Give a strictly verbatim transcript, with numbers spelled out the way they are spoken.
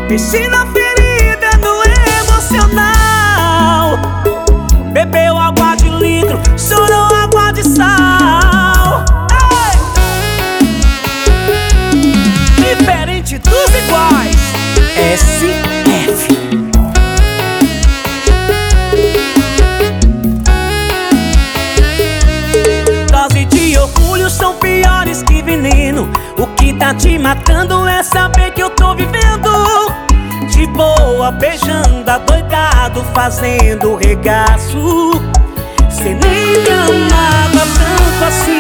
Mexe na ferida no emocional. Bebeu água de litro, chorou água de sal. Ei! Diferente dos iguais, S F. Dose de orgulho são piores que veneno. O que tá te matando é saber que eu tô vivendo de boa, beijando adoidado, fazendo regaço. Cê nem me amava tanto assim.